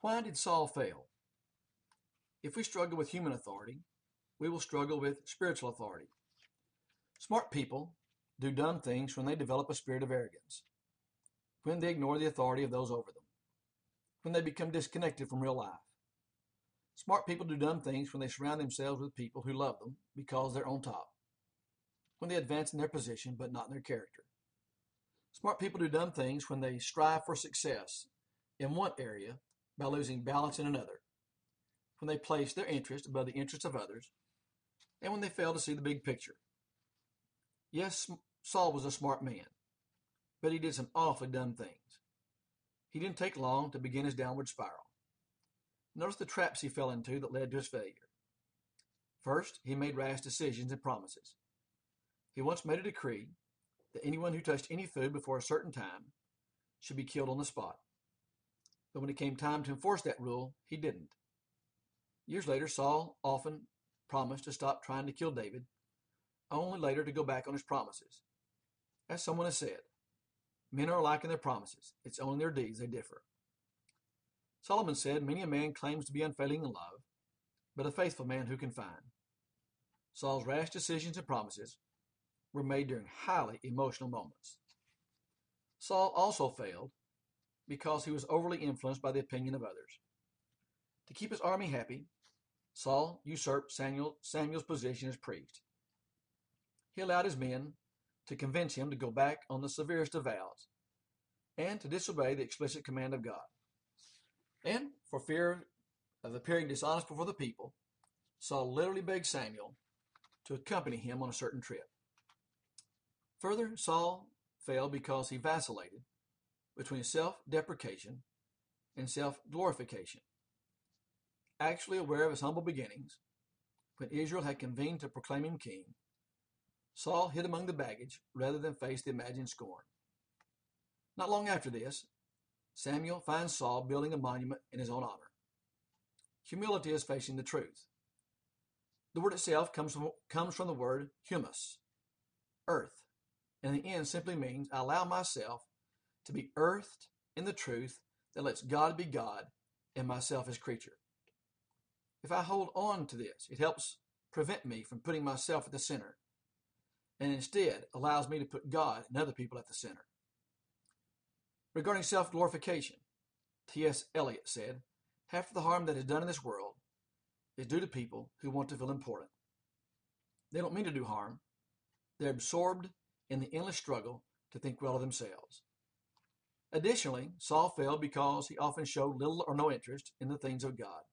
Why did Saul fail? If we struggle with human authority, we will struggle with spiritual authority. Smart people do dumb things when they develop a spirit of arrogance, when they ignore the authority of those over them, when they become disconnected from real life. Smart people do dumb things when they surround themselves with people who love them because they're on top, when they advance in their position but not in their character. Smart people do dumb things when they strive for success in one area by losing balance in another, when they place their interest above the interests of others, and when they fail to see the big picture. Yes, Saul was a smart man, but he did some awfully dumb things. He didn't take long to begin his downward spiral. Notice the traps he fell into that led to his failure. First, he made rash decisions and promises. He once made a decree that anyone who touched any food before a certain time should be killed on the spot. But when it came time to enforce that rule, he didn't. Years later, Saul often promised to stop trying to kill David, only later to go back on his promises. As someone has said, men are alike in their promises. It's only in their deeds they differ. Solomon said, many a man claims to be unfailing in love, but a faithful man who can find? Saul's rash decisions and promises were made during highly emotional moments. Saul also failed because he was overly influenced by the opinion of others. To keep his army happy, Saul usurped Samuel's position as priest. He allowed his men to convince him to go back on the severest of vows and to disobey the explicit command of God. And for fear of appearing dishonest before the people, Saul literally begged Samuel to accompany him on a certain trip. Further, Saul failed because he vacillated between self-deprecation and self-glorification. Actually aware of his humble beginnings, when Israel had convened to proclaim him king, Saul hid among the baggage rather than face the imagined scorn. Not long after this, Samuel finds Saul building a monument in his own honor. Humility is facing the truth. The word itself comes from the word humus, earth, and in the end simply means I allow myself to be earthed in the truth that lets God be God and myself as creature. If I hold on to this, it helps prevent me from putting myself at the center, and instead allows me to put God and other people at the center. Regarding self-glorification, T.S. Eliot said, half of the harm that is done in this world is due to people who want to feel important. They don't mean to do harm. They're absorbed in the endless struggle to think well of themselves. Additionally, Saul failed because he often showed little or no interest in the things of God.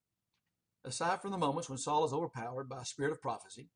Aside from the moments when Saul is overpowered by a spirit of prophecy,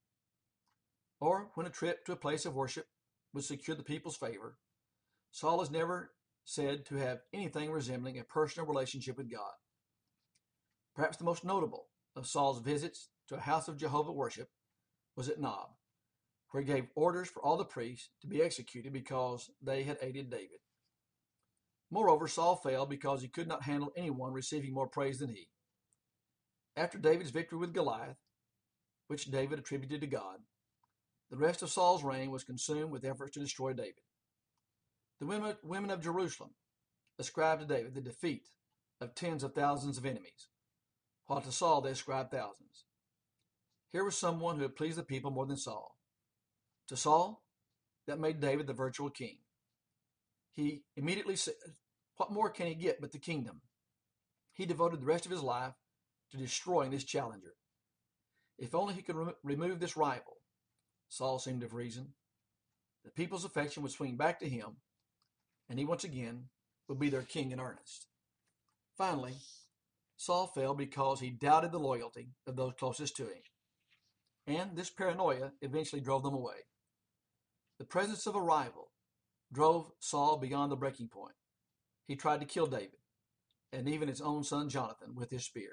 or when a trip to a place of worship would secure the people's favor, Saul is never said to have anything resembling a personal relationship with God. Perhaps the most notable of Saul's visits to a house of Jehovah worship was at Nob, where he gave orders for all the priests to be executed because they had aided David. Moreover, Saul failed because he could not handle anyone receiving more praise than he. After David's victory with Goliath, which David attributed to God, the rest of Saul's reign was consumed with efforts to destroy David. The women of Jerusalem ascribed to David the defeat of tens of thousands of enemies, while to Saul they ascribed thousands. Here was someone who had pleased the people more than Saul. To Saul, that made David the virtual king. He immediately said, what more can he get but the kingdom? He devoted the rest of his life to destroying this challenger. If only he could remove this rival, Saul seemed to have reasoned, the people's affection would swing back to him, and he once again would be their king in earnest. Finally, Saul fell because he doubted the loyalty of those closest to him, and this paranoia eventually drove them away. The presence of a rival drove Saul beyond the breaking point. He tried to kill David, and even his own son Jonathan, with his spear.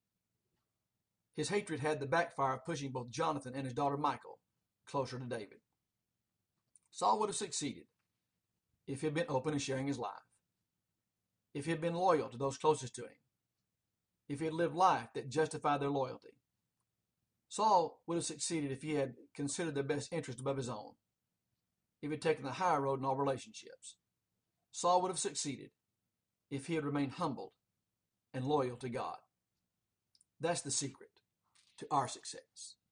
His hatred had the backfire of pushing both Jonathan and his daughter Michal closer to David. Saul would have succeeded if he had been open in sharing his life, if he had been loyal to those closest to him, if he had lived life that justified their loyalty. Saul would have succeeded if he had considered their best interest above his own, if he had taken the higher road in all relationships. Saul would have succeeded if he had remained humbled and loyal to God. That's the secret to our success.